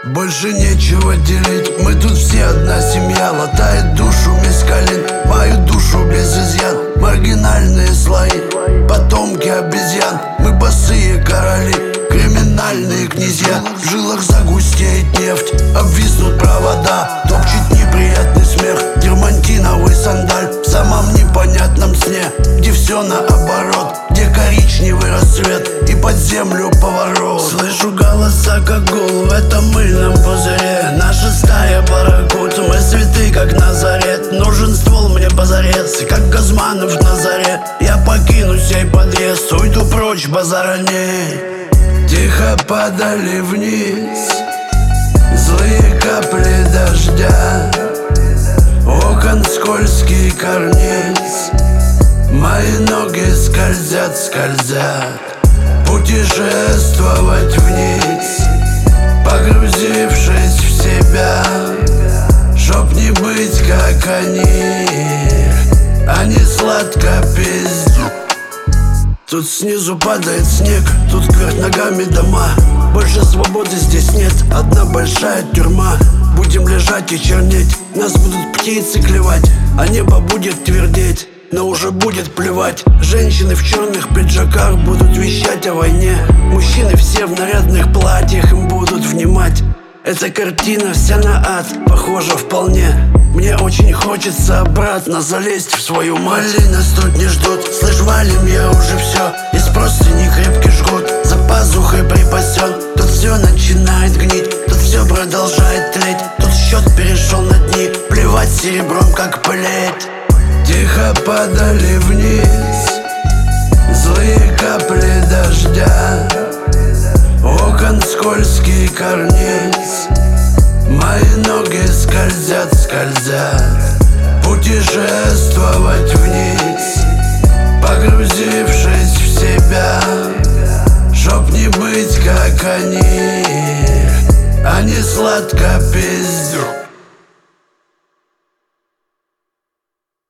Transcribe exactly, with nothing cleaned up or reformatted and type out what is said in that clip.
Больше нечего делить, мы тут все одна семья. Латает душу мискалин, мою душу без изъян. Маргинальные слои, потомки обезьян. Мы босые короли, криминальные князья. В жилах загустеет нефть, обвиснут провода. Топчет неприятный смех, дермантиновый сандаль. В самом непонятном сне, где все наоборот, где коричневый рассвет и под землю поворот. Слышу голоса, как гул в этом мыльном пузыре. Наша стая барракуд, мы святы, как Назарет. Нужен ствол мне позарез, как Газманов на заре. Я покину сей подъезд, уйду прочь, базара нет. Тихо падали вниз злые капли дождя. Окон скользкий карниз, мои ноги скользят, скользят. Путешествовать вниз, погрузившись в себя, чтоб не быть как они, а не сладко пиздить. Тут снизу падает снег, тут кверх ногами дома. Больше свободы здесь нет, одна большая тюрьма. Будем лежать и чернеть, нас будут птицы клевать, а небо будет твердеть, но уже будет плевать. Женщины в черных пиджаках будут вещать о войне. Мужчины все в нарядных платьях им будут внимать. Эта картина вся на ад похожа вполне. Мне очень хочется обратно залезть в свою мать. Мали нас тут не ждут, слышь, валим, я уже все. Из простыни крепкий жгут, за пазухой припасен. Тут все начинает гнить, тут все продолжает тлеть. Тут счет перешел на дни, плевать серебром как плеть. Тихо падали вниз злые капли дождя. Окон скользкий карниз, мои ноги скользят, скользят. Путешествовать вниз, погрузившись в себя, чтоб не быть как они, а не сладко пиздю.